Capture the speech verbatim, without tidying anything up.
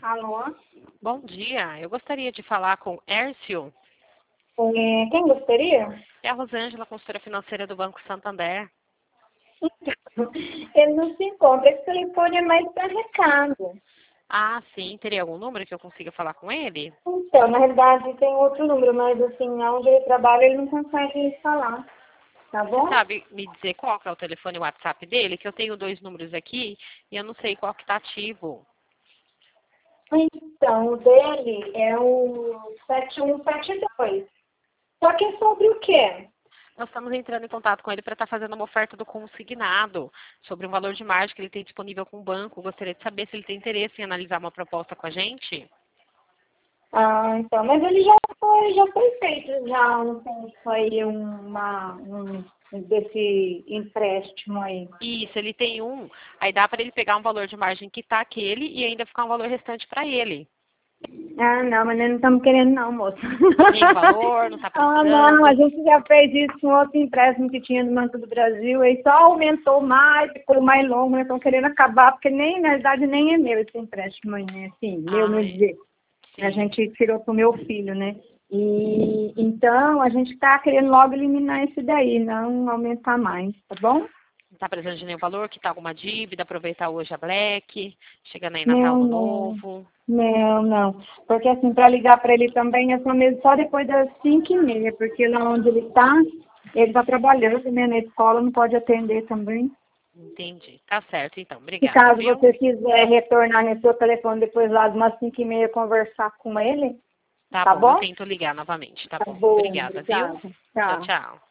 Alô? Bom dia, eu gostaria de falar com Hércio. É, quem gostaria? É a Rosângela, consultora financeira do Banco Santander. Ele não se encontra, esse telefone é mais para recado. Ah, sim, teria algum número que eu consiga falar com ele? Então, na realidade tem outro número, mas assim, onde ele trabalha ele não consegue falar, tá Você bom? sabe me dizer qual que é o telefone e o WhatsApp dele? Que eu tenho dois números aqui e eu não sei qual que está ativo. Então, o dele é o sete um sete dois. Só que é sobre o quê? Nós estamos entrando em contato com ele para estar fazendo uma oferta do consignado sobre um valor de margem que ele tem disponível com o banco. Gostaria de saber se ele tem interesse em analisar uma proposta com a gente. Ah, então, mas ele já foi, já foi feito, já, não sei se foi uma, um desse empréstimo aí. Isso, ele tem um, aí dá para ele pegar um valor de margem que está aquele e ainda ficar um valor restante para ele. Ah, não, mas nós não estamos querendo não, moça. Nem valor, não está Ah, não, a precisando. gente já fez isso com outro empréstimo que tinha no Banco do Brasil, aí só aumentou mais, ficou mais longo, nós estamos querendo acabar, porque nem, na verdade, nem é meu esse empréstimo aí, né? Assim, meu, no Ai, dizer. A sim. gente tirou pro meu filho, né? E então a gente está querendo logo eliminar esse daí, não aumentar mais, tá bom? Não está precisando de nenhum valor, quitar alguma dívida, aproveitar hoje a Black, chegando aí Natal Não, no não. Novo. Não, não. Porque assim, para ligar para ele também é só mesmo só depois das cinco e meia, porque lá onde ele está, ele está trabalhando, né, na escola, não pode atender também. Entendi. Tá certo, então. Se Obrigada, caso viu? você quiser retornar no seu telefone depois lá de umas cinco e meia conversar com ele, Tá tá bom, eu bom? tento ligar novamente, tá Tá bom. bom, Obrigada, viu? obrigada. Tchau, Tchau. tchau.